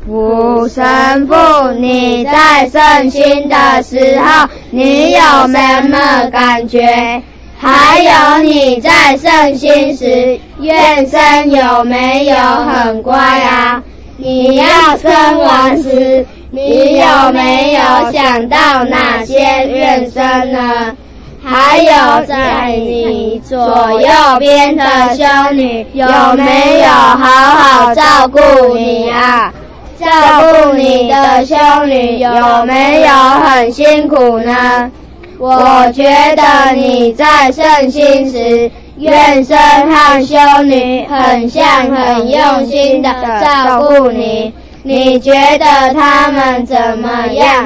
父神父，你在圣心的时候，你有什么感觉？还有你在圣心时，愿生有没有很乖啊？你要生完时，你有没有想到哪些愿生呢？还有在你左右边的修女，有没有好好照顾你啊？照顾你的修女有没有很辛苦呢？我觉得你在圣心时，愿生和修女很像，很用心的照顾你。你觉得他们怎么样